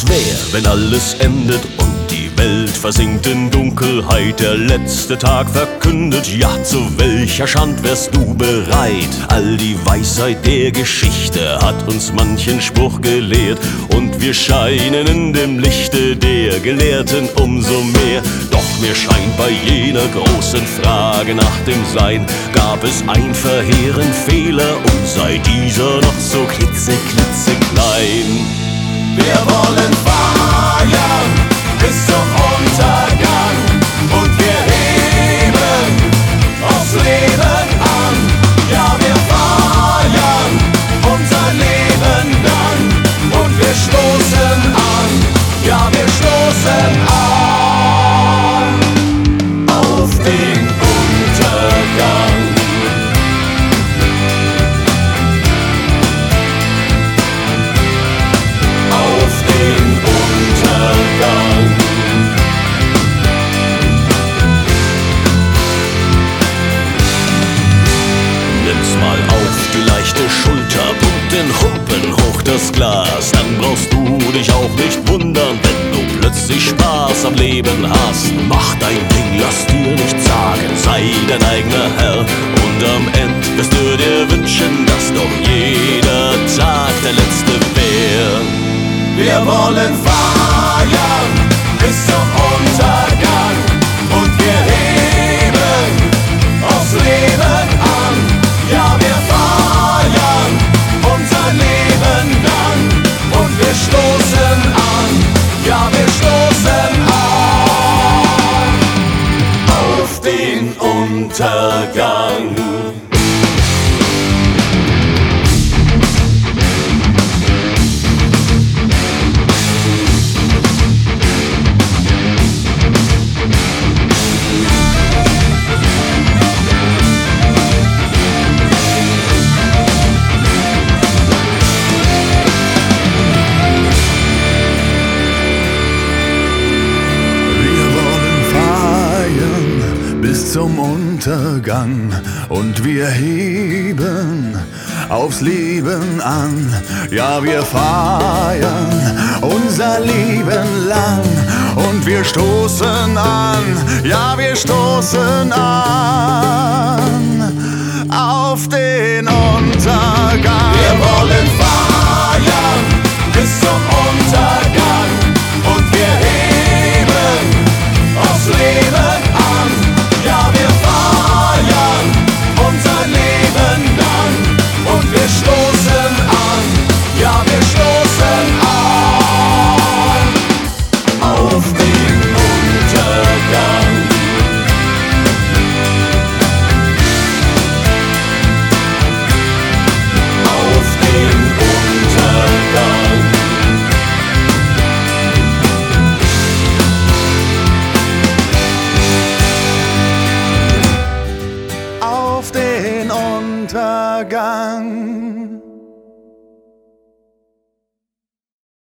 Was wär, wenn alles endet und die Welt versinkt in Dunkelheit, der letzte Tag verkündet, ja, zu welcher Schand wärst du bereit? All die Weisheit der Geschichte hat uns manchen Spruch gelehrt, und wir scheinen in dem Lichte der Gelehrten umso mehr. Doch mir scheint, bei jener großen Frage nach dem Sein gab es ein verheerenden Fehler, und sei dieser noch so klitzeklein. Wir wollen feiern bis zum Untergang, und wir heben aufs Leben an. Ja, wir feiern unser Leben lang, und wir stoßen an. Ja, wir stoßen an auf den Untergang. Schulter, pump den Humpen hoch das Glas, dann brauchst du dich auch nicht wundern, wenn du plötzlich Spaß am Leben hast. Mach dein Ding, lass dir nichts sagen, sei dein eigener Herr, und am Ende wirst du dir wünschen, dass doch jeder Tag der letzte wär. Wir wollen feiern bis zum Untergang, und wir heben aufs Leben an. Ja, wir feiern unser Leben lang, und wir stoßen an. Ja, wir stoßen an auf den Untergang. Bis zum Untergang, und wir heben aufs Leben an. Ja, wir feiern unser Leben lang, und wir stoßen an. Ja, wir stoßen an